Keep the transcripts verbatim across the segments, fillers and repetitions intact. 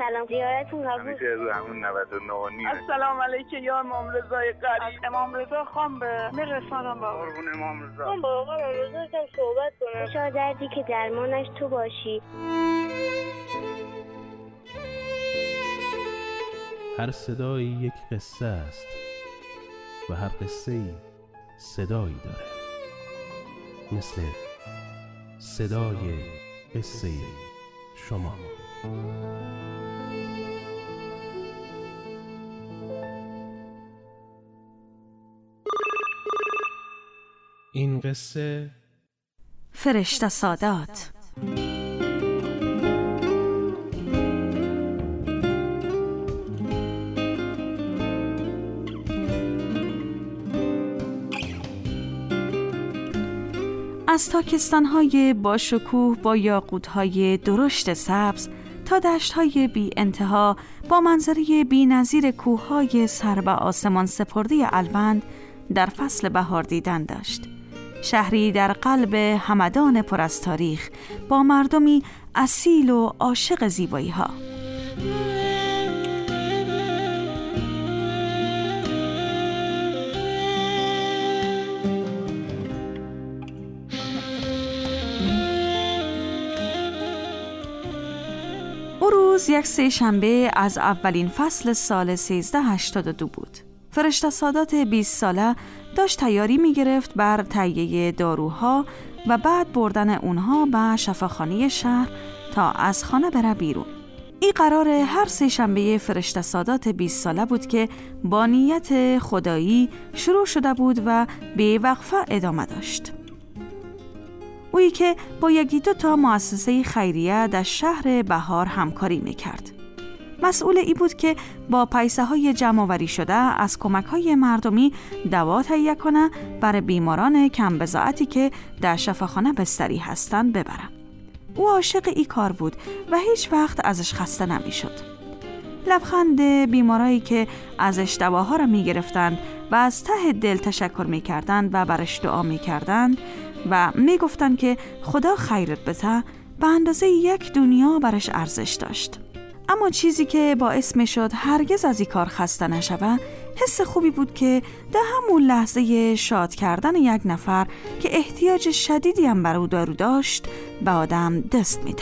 سلام، زیارتون قبول. همیشه رو همون نود و نه و نیم. السلام علیکم یا امام رضای قریب. امام رضا خان به میرسانم با قربون امام رضا. من با آقا رضا کم صحبت کنم. شاید دردی که درمانش تو باشی. هر صدایی یک قصه است و هر قصه‌ای صدایی داره، مثل صدای قصه شما. این قصه فرشته سادات. از تاکستان‌های با شکوه با یاقوت‌های درشت سبز تا دشت‌های بی انتها با منظره بی‌نظیر کوه‌های سر به آسمان سپرده الوند در فصل بهار دیدن داشت. شهری در قلب همدان پر از تاریخ با مردمی اصیل و عاشق زیبایی‌ها. او روز یک سه شنبه از اولین فصل سال سیزده هشتاد و دو بود. فرشته سادات بیست ساله داشت تیاری می گرفت بر تهیه داروها و بعد بردن اونها به شفاخانه شهر تا از خانه بره بیرون. این قرار هر سه شنبه فرشته سادات بیست ساله بود که با نیت خدایی شروع شده بود و به وقفه ادامه داشت. اویی که با یکی دو تا مؤسسه خیریه در شهر بهار همکاری میکرد. مسئول ای بود که با پیسه های جمع آوری شده از کمک های مردمی دوا تهیه کنه برای بیماران کم بضاعتی که در شفاخانه بستری هستند ببره. او عاشق ای کار بود و هیچ وقت ازش خسته نمیشد. لبخند بیمارایی که ازش دواها را میگرفتند و از ته دل تشکر میکردند و برش دعا میکردند و میگفتند که خدا خیرت بده، به اندازه یک دنیا برش ارزش داشت. اما چیزی که باعث میشد هرگز از این کار خسته نشوه حس خوبی بود که در همون لحظه شاد کردن یک نفر که احتیاج شدیدی هم بر او دارو داشت به آدم دست میده.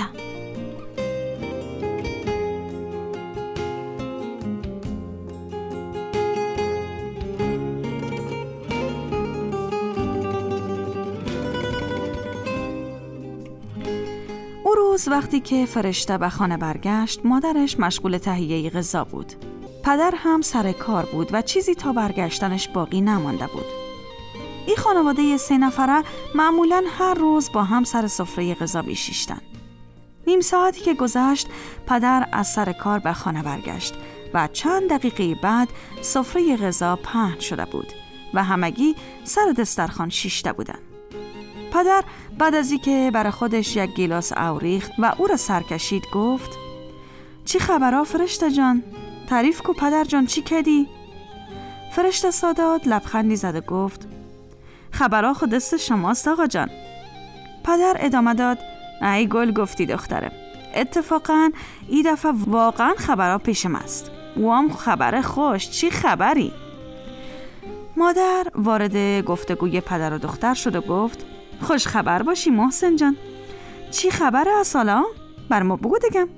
روز وقتی که فرشته به خانه برگشت، مادرش مشغول تهیه غذا بود. پدر هم سر کار بود و چیزی تا برگشتنش باقی نمانده بود. این خانواده سه نفره معمولاً هر روز با هم سر سفره غذا می‌شیشتند. نیم ساعتی که گذشت، پدر از سر کار به خانه برگشت و چند دقیقه بعد سفره غذا پهن شده بود و همگی سر دسترخوان شیشته بودند. پدر بعد از اینکه برای خودش یک گیلاس آوریخت و او را سر کشید گفت: چی خبرها فرشته جان؟ تعریف کو پدر جان، چی کردی؟ فرشته سادات لبخندی زد و گفت: خبرها خود دست شماست آقا جان. پدر ادامه داد: ای گل گفتی دخترم، اتفاقا این دفعه واقعا خبرها پیشم است. وام خبر خوش، چی خبری؟ مادر وارد گفتگوی پدر و دختر شد و گفت: خوش خبر باشی محسن جان. چی خبره اصالا؟ بر ما بگو دیگم.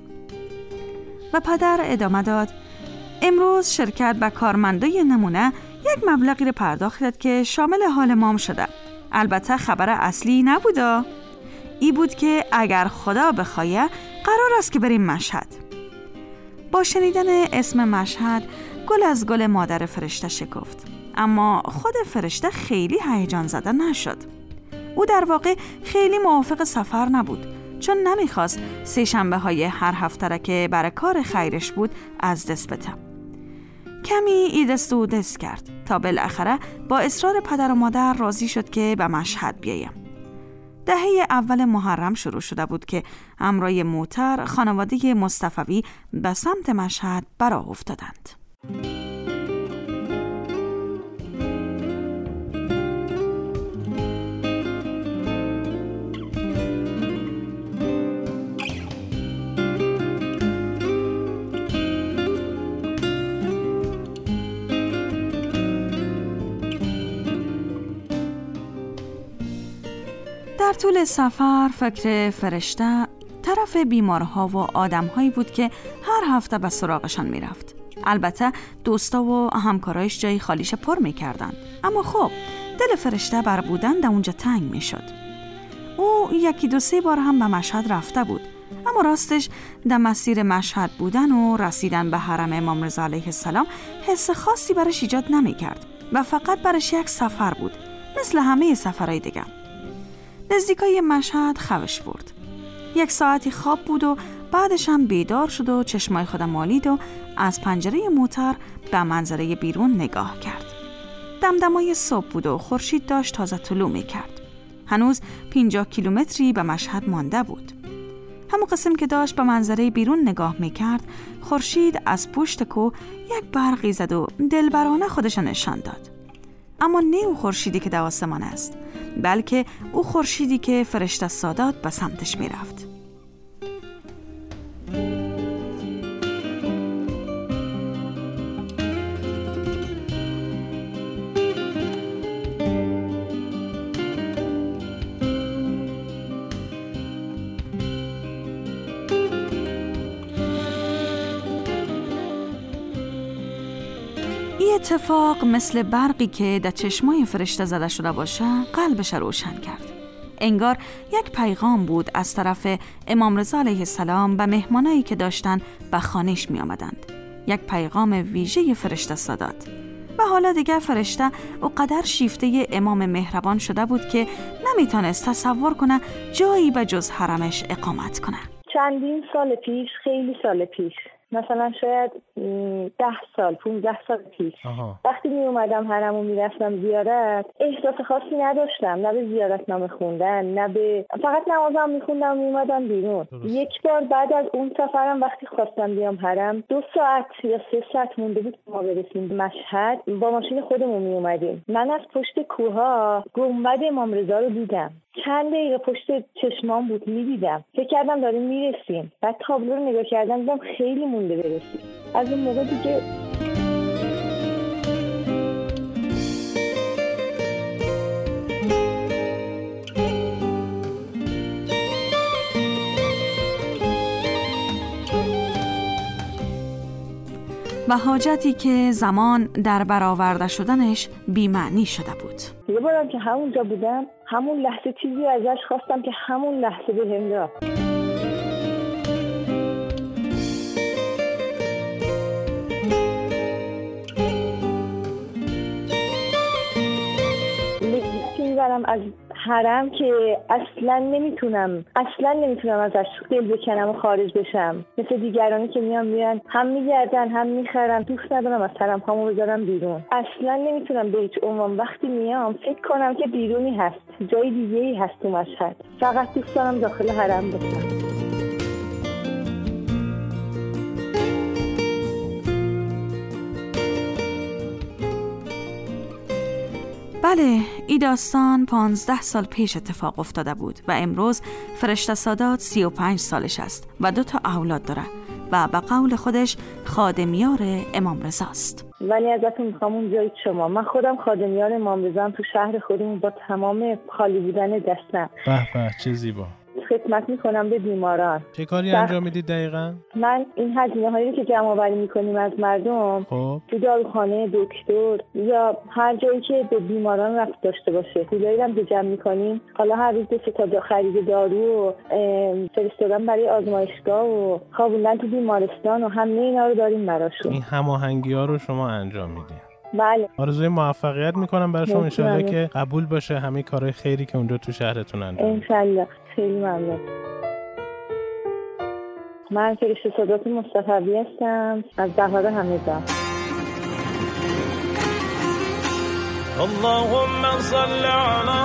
و پدر ادامه داد: امروز شرکت به کارمندای نمونه یک مبلغی رو پرداخت کرد که شامل حال مام شده. البته خبر اصلی نبوده. ای بود که اگر خدا بخواه قرار است که بریم مشهد. با شنیدن اسم مشهد گل از گل مادر فرشته شکفت، اما خود فرشته خیلی هیجان زده نشد. او در واقع خیلی موافق سفر نبود، چون نمیخواست سه شنبه های هر هفته را که برای کار خیرش بود از دست بده. کمی ای دست و دست کرد تا بالاخره با اصرار پدر و مادر راضی شد که به مشهد بیایم. دهه اول محرم شروع شده بود که امرای موتر خانواده مصطفوی به سمت مشهد براه افتادند. طول سفر فکر فرشته طرف بیمارها و آدمهایی بود که هر هفته به سراغشان میرفت. البته دوستا و همکارایش جای خالیش پر میکردن، اما خب دل فرشته بر بودن در اونجا تنگ میشد. او یکی دو سه بار هم به مشهد رفته بود، اما راستش در مسیر مشهد بودن و رسیدن به حرم امام رضا علیه السلام حس خاصی برش ایجاد نمیکرد و فقط برش یک سفر بود، مثل همه سفرهای دیگه. نزدیکای مشهد خوش برد. یک ساعتی خواب بود و بعدش هم بیدار شد و چشمای خودم مالید و از پنجره موتر به منظره بیرون نگاه کرد. دمدمای صبح بود و خورشید داشت تازه طلوع می کرد. هنوز پنجاه کیلومتری به مشهد مانده بود. همون قسم که داشت به منظره بیرون نگاه می کرد، خورشید از پشت کوه یک برقی زد و دلبرانه خودش نشان داد. اما نه او خورشیدی که در آسمان است، بلکه او خورشیدی که فرشته سادات به سمتش می رفت. این اتفاق مثل برقی که در چشمای فرشته زده شده باشه قلبش روشن کرد. انگار یک پیغام بود از طرف امام رضا علیه السلام به مهمانایی که داشتن به خانهش می آمدند. یک پیغام ویژه فرشته سادات. و حالا دیگه فرشته اونقدر شیفته امام مهربان شده بود که نمیتونست تصور کنه جایی به جز حرمش اقامت کنه. چندین سال پیش، خیلی سال پیش، مثلا شاید ده سال، پونزده سال پیش، آها. وقتی می اومدم حرم و میرفتم زیارت، احساس خاصی نداشتم، نه به زیارت نامه خوندن، نه به فقط نمازم میخوندم و میومدم بیرون. درست. یک بار بعد از اون سفرم وقتی خواستم بیام حرم، دو ساعت یا سه ساعت مونده بود که ما برسیم به مشهد، با ماشین خودمون می اومدیم. من از پشت کوها گنبد امام رضا رو دیدم. چند دقیقه پشت چشمام بود میدیدم، فکر کردم داریم میرسیم. بعد تابلو رو نگاه کردم دیدم خیلی مونده برسیم. از اون موقع دیگه و حاجتی که زمان در برآورده شدنش بی‌معنی شده بود. یه بارم که همونجا بودم، همون لحظه چیزی ازش خواستم که همون لحظه بهم داد. میبرم از حرم که اصلا نمیتونم اصلا نمیتونم ازش دل بکنم و خارج بشم، مثل دیگرانی که میان میان هم میگردن هم میخرن. دوست ندارم از حرم هامو بذارم بیرون، اصلا نمیتونم به هیچ عنوان وقتی میام فکر کنم که بیرونی هست، جای دیگه‌ای هست تو مشهد. فقط دوست دارم داخل حرم باشم. بله، این داستان پانزده سال پیش اتفاق افتاده بود و امروز فرشته سادات سی و پنج سالش است و دو تا اولاد داره و به قول خودش خادمیار امام رضاست. ولی ازتون میخوام اونجای شما، من خودم خادمیار امام رضام تو شهر خودمون با تمام خالی بودن دستم. به به چه زیبا. خدمت میکنم به بیماران. چه کاری انجام میدید دقیقاً؟ من این هزینه هایی که جمع آوری میکنیم از مردم، خب تو داروخانه، دکتر یا هر جایی که به بیماران رفت داشته باشه، پولایی هم که جمع میکنیم، حالا هر روز دو تا خرید دارو و فرستادن برای آزمایشگاه و خوابوندن تو بیمارستان و همه اینا رو داریم براشون. این هماهنگی ها رو شما انجام میدید؟ بله. آرزوی موفقیت میکنم برای شما، انشالله که قبول باشه همه کارهای خیری که اونجا تو شهرتون انجام میدید. انشالله. خیلی ممنون. من فرشته سادات مصطفی هستم از بهار همدان. اللهم صل علی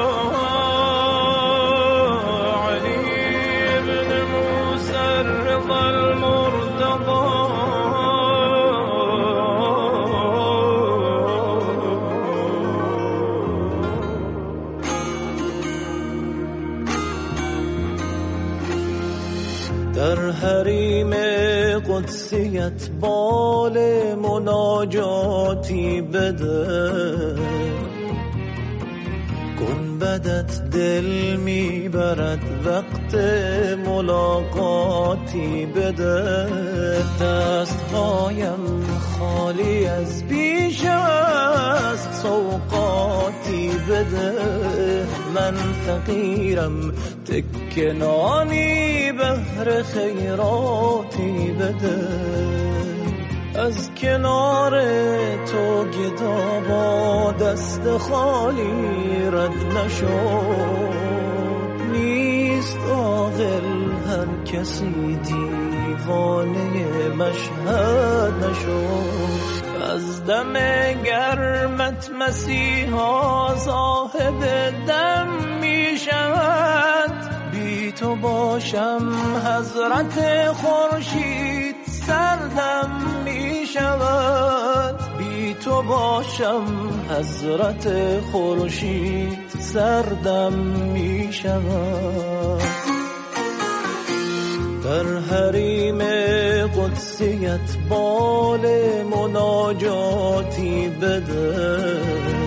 علی ابن موسی الرضا المرتضی. در حریم قدسیت بال مناجاتی بده، گنبد بدت دل میبرد وقت ملاقاتی بده. دستهایم خالی از بیش است سوقاتی بده. من فقیرم تکه نانی بهر خیراتی بده. از کنار تو گدا با دست خالی رد نشد. نیست عاقل هر کسی دیوانه مشهد نشد. از دم گرمت مسیحا صاحب دم می شود. بی تو باشم حضرت خورشید سردم می شود. بی تو باشم حضرت خورشید سردم می شود. در حریم قدسیت بال مناجاتی بده.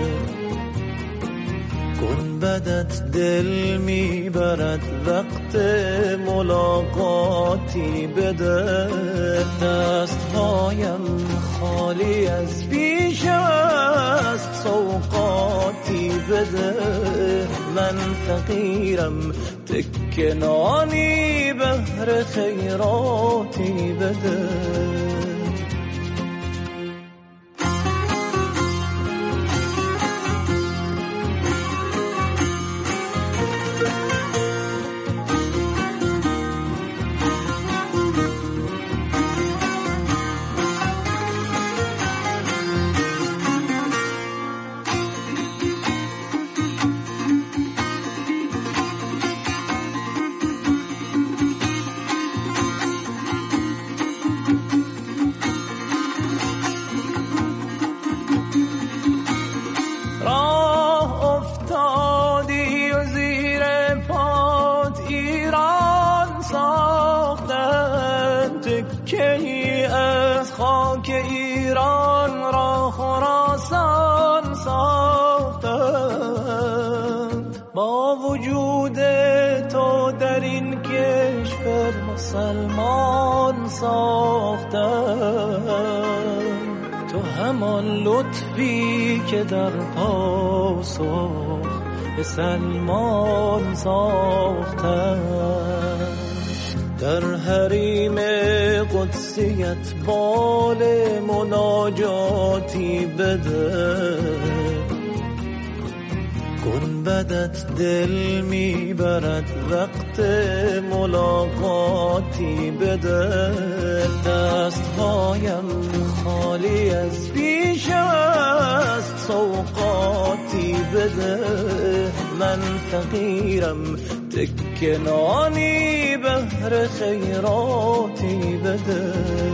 بدت دل میبرد وقت ملاقاتی بده. دستهایم خالی از بیش است سوقاتی بده. من فقیرم تکه نانی بهر خیراتی بده. که ایران را خراسان ساختند. با وجود تو در این کشور مسلمان ساختند. تو همان لطفی که در پاسخ به سلمان ساختند. در حریم قدسیت بال مناجاتی بده. گنبدت دل میبرد وقت ملاقاتی بده. دستهایم خالی از بیش است سوقاتی بده. من فقیرم تکه نانی بهر خیراتی بده.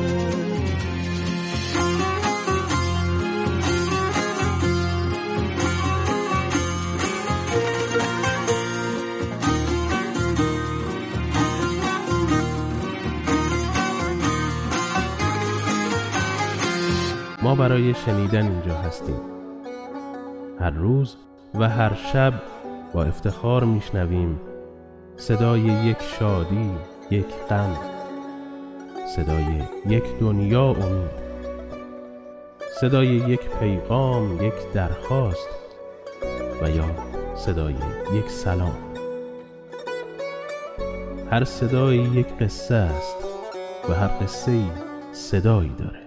ما برای شنیدن اینجا هستیم. هر روز و هر شب با افتخار میشنویم صدای یک شادی، یک غم، صدای یک دنیا امید، صدای یک پیغام، یک درخواست و یا صدای یک سلام. هر صدایی یک قصه است و هر قصه‌ای صدایی داره.